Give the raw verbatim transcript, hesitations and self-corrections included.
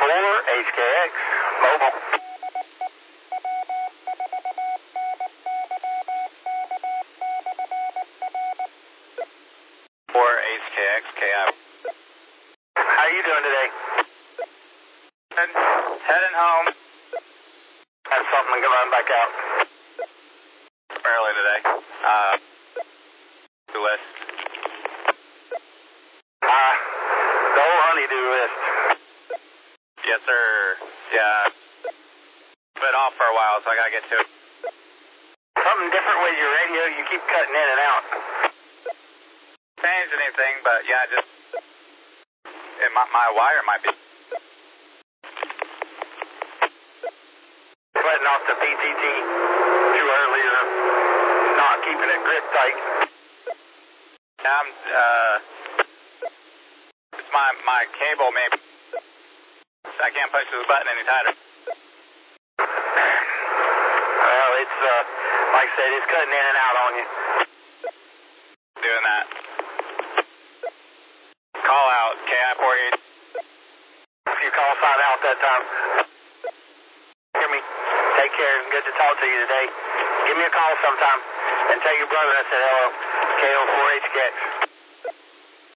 four H K X, mobile. four H K X, K I. How you doing today? Good. Heading home. Had something to run back out. Early today. Uh, to list. Uh, the old honeydew list. Yes, sir. Yeah. Been off for a while, so I gotta get to it. Something different with your radio, you keep cutting in and out. Change anything, but yeah, just it, my, my wire might be Sweating off the P T T too early or not keeping it grip tight. I'm uh it's my my cable maybe I can't push this button any tighter. Well, it's uh like I said, it's cutting in and out on you. Doing that. Call out K I four eight. If you call sign out that time. Hear me? Take care. Good to talk to you today. Give me a call sometime and tell your brother I said hello. K O four H K X.